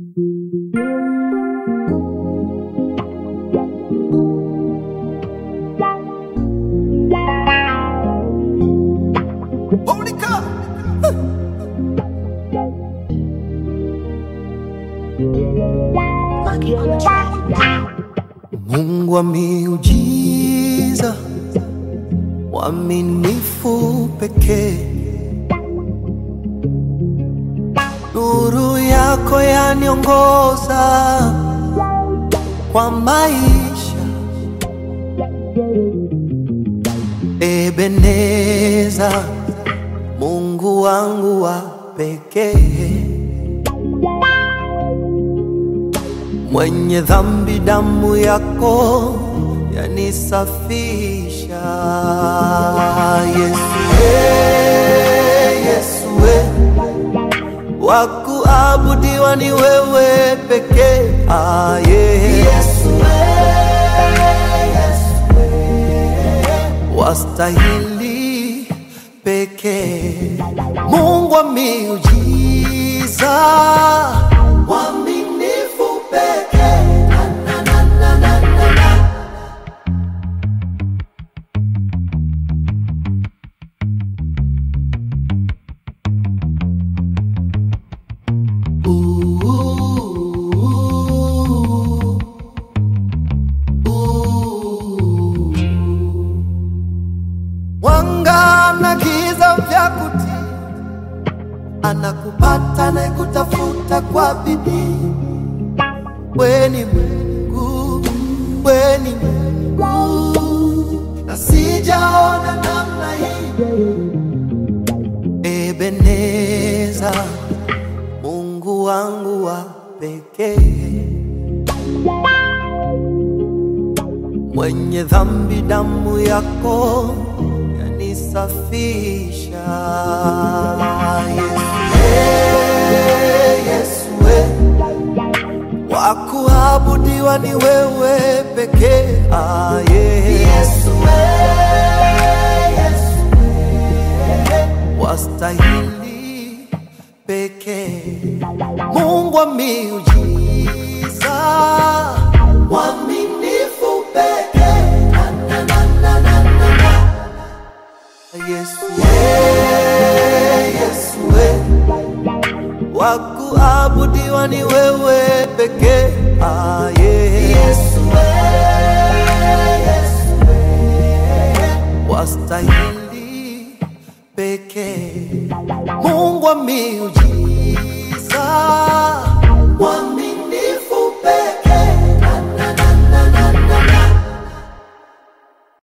Holy cow! Mungu wa miujiza, mwaminifu pekee, nuru yako yaniongoza kwa maisha. Ebeneza, Mungu wangu wa pekee, mwenye dhambi damu yako yanisafisha. Yesu Yesu wakuabudiwa ni wewe pekee. Yesu wastahili pekee, Mungu wa miujiza, mwaminifu pekee. Na, na, na, na, na, na. Wanga na giza vya kutii, anakupata na kutafuta kwa bidii. Wewe ni Mungu, wewe ni Mungu, na sijaona namna hii. Ebeneza, Mungu wangu wa pekee, mwenye dhambi damu yako yanisafisha. Yesu wakuabudiwa ni wewe pekee. Yesu wastahili pekee, Mungu wa miujiza, mwaminifu pekee. Na, na, na, na, na, na. Yesu Yesu wakuabudiwa ni wewe pekee. Yesu wastahili pekee, Mungu wa miujiza.